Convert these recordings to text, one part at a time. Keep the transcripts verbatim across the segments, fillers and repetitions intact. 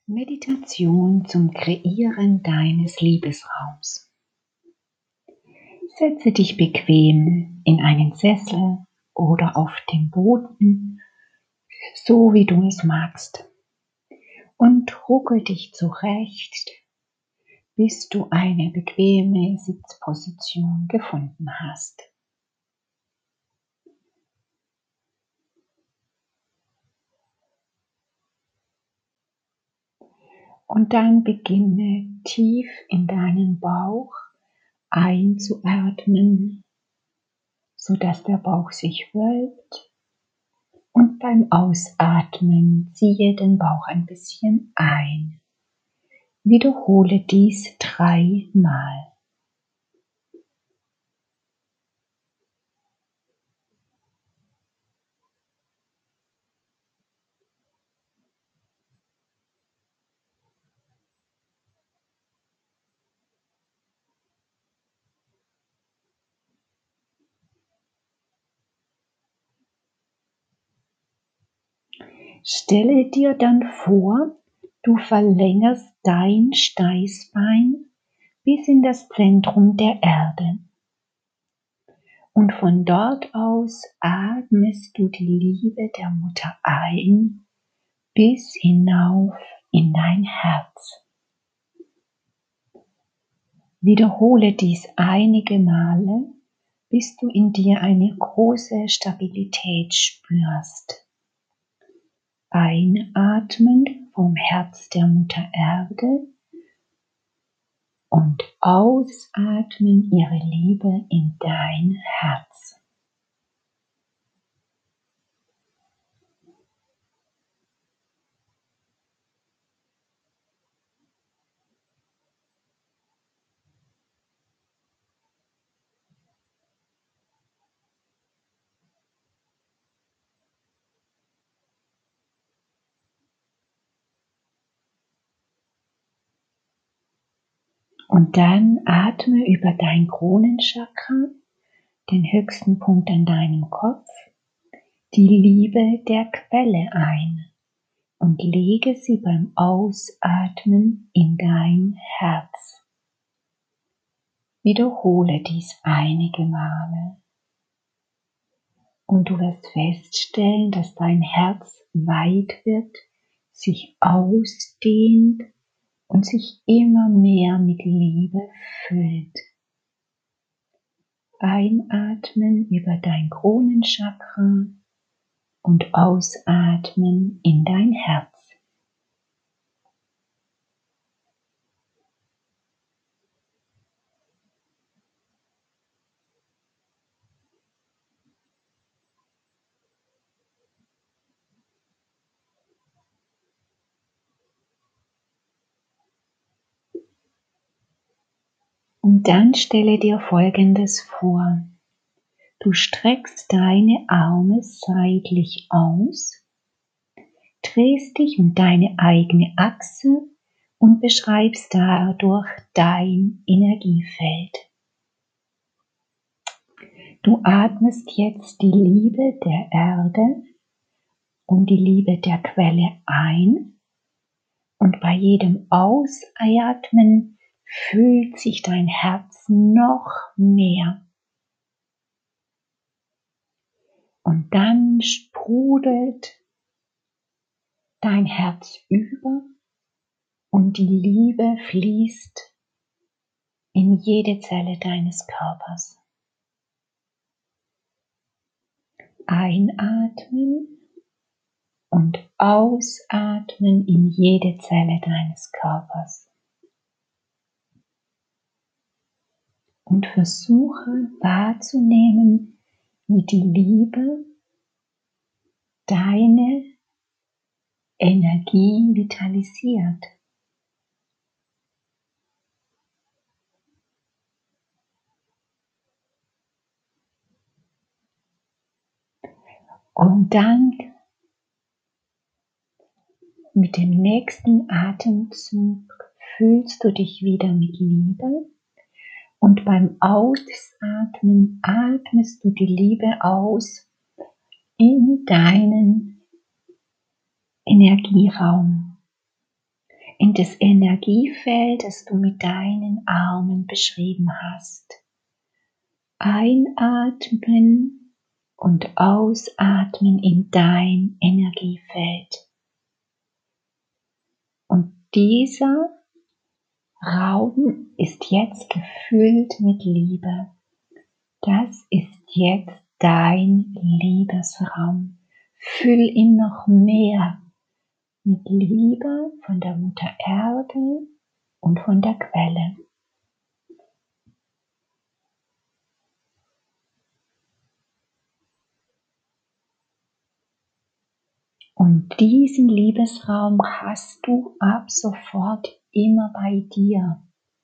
Meditation zum Kreieren deines Liebesraums. Setze dich bequem in einen Sessel oder auf den Boden, so wie du es magst, und rucke dich zurecht, bis du eine bequeme Sitzposition gefunden hast. Und dann beginne tief in deinen Bauch einzuatmen, sodass der Bauch sich wölbt, und beim Ausatmen ziehe den Bauch ein bisschen ein. Wiederhole dies dreimal. Stelle dir dann vor, du verlängerst dein Steißbein bis in das Zentrum der Erde. Und von dort aus atmest du die Liebe der Mutter ein bis hinauf in dein Herz. Wiederhole dies einige Male, bis du in dir eine große Stabilität spürst. Einatmen vom Herz der Mutter Erde und ausatmen ihre Liebe in dein Herz. Und dann atme über dein Kronenchakra, den höchsten Punkt an deinem Kopf, die Liebe der Quelle ein und lege sie beim Ausatmen in dein Herz. Wiederhole dies einige Male und du wirst feststellen, dass dein Herz weit wird, sich ausdehnt und sich immer mehr mit Liebe füllt. Einatmen über dein Kronenchakra und ausatmen in dein Herz. Und dann stelle dir Folgendes vor. Du streckst deine Arme seitlich aus, drehst dich um deine eigene Achse und beschreibst dadurch dein Energiefeld. Du atmest jetzt die Liebe der Erde und die Liebe der Quelle ein, und bei jedem Ausatmen fühlt sich dein Herz noch mehr. Und dann sprudelt dein Herz über und die Liebe fließt in jede Zelle deines Körpers. Einatmen und ausatmen in jede Zelle deines Körpers. Und versuche wahrzunehmen, wie die Liebe deine Energie vitalisiert. Und dann mit dem nächsten Atemzug fühlst du dich wieder mit Liebe. Und beim Ausatmen atmest du die Liebe aus in deinen Energieraum. in das Energiefeld, das du mit deinen Armen beschrieben hast. Einatmen und ausatmen in dein Energiefeld. Und dieser Raum ist jetzt gefüllt mit Liebe. Das ist jetzt dein Liebesraum. Füll ihn noch mehr mit Liebe von der Mutter Erde und von der Quelle. Und diesen Liebesraum hast du ab sofort immer bei dir.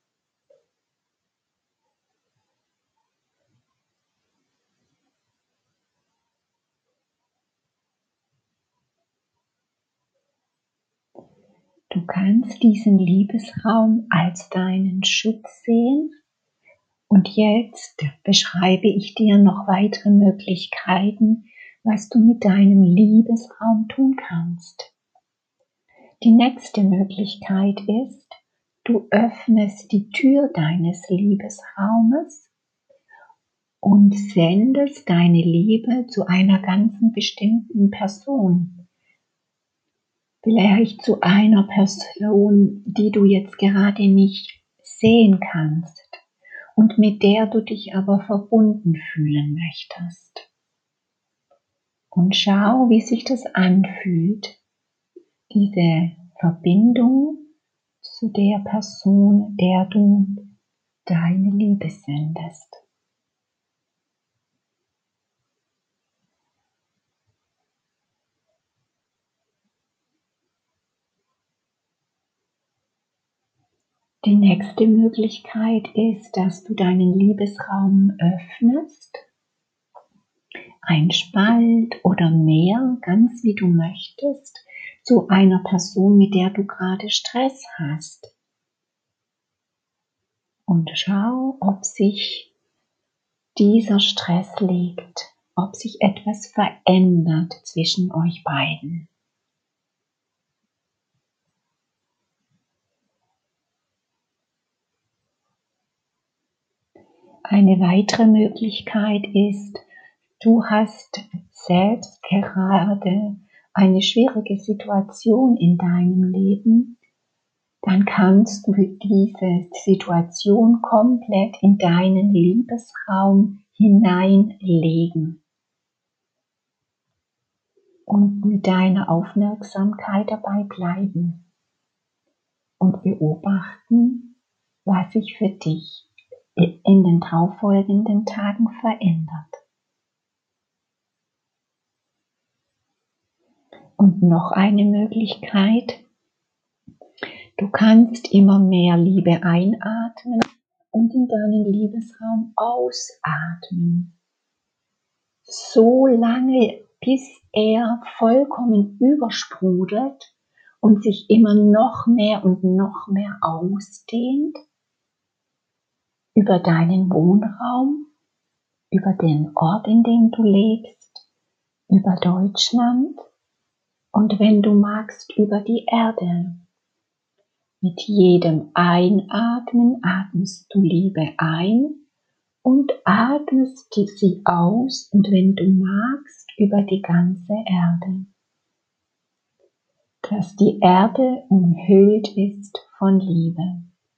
Du kannst diesen Liebesraum als deinen Schutz sehen. Und jetzt beschreibe ich dir noch weitere Möglichkeiten, was du mit deinem Liebesraum tun kannst. Die nächste Möglichkeit ist, du öffnest die Tür deines Liebesraumes und sendest deine Liebe zu einer ganzen bestimmten Person. Vielleicht zu einer Person, die du jetzt gerade nicht sehen kannst und mit der du dich aber verbunden fühlen möchtest. Und schau, wie sich das anfühlt, diese Verbindung zu der Person, der du deine Liebe sendest. Die nächste Möglichkeit ist, dass du deinen Liebesraum öffnest, ein Spalt oder mehr, ganz wie du möchtest, zu einer Person, mit der du gerade Stress hast. Und schau, ob sich dieser Stress legt, ob sich etwas verändert zwischen euch beiden. Eine weitere Möglichkeit ist, du hast selbst gerade eine schwierige Situation in deinem Leben, dann kannst du diese Situation komplett in deinen Liebesraum hineinlegen und mit deiner Aufmerksamkeit dabei bleiben und beobachten, was sich für dich in den darauffolgenden Tagen verändert. Und noch eine Möglichkeit, du kannst immer mehr Liebe einatmen und in deinen Liebesraum ausatmen. So lange, bis er vollkommen übersprudelt und sich immer noch mehr und noch mehr ausdehnt über deinen Wohnraum, über den Ort, in dem du lebst, über Deutschland und wenn du magst, über die Erde. Mit jedem Einatmen atmest du Liebe ein und atmest sie aus und wenn du magst, über die ganze Erde. Dass die Erde umhüllt ist von Liebe.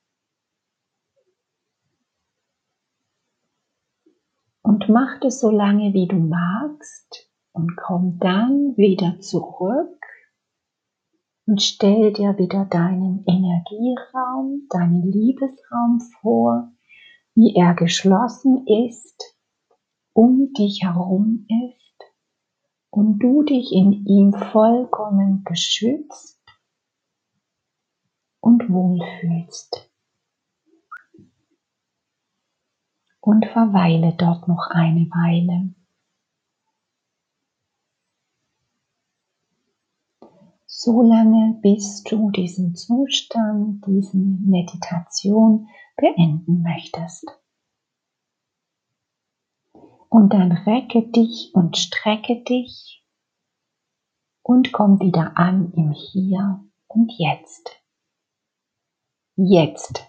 Und mach das so lange, wie du magst und komm dann wieder zurück und stell dir wieder deinen Energieraum, deinen Liebesraum vor, wie er geschlossen ist, um dich herum ist und du dich in ihm vollkommen geschützt und wohlfühlst. Und verweile dort noch eine Weile. So lange, bis du diesen Zustand, diese Meditation beenden möchtest. Und dann recke dich und strecke dich und komm wieder an im Hier und Jetzt. Jetzt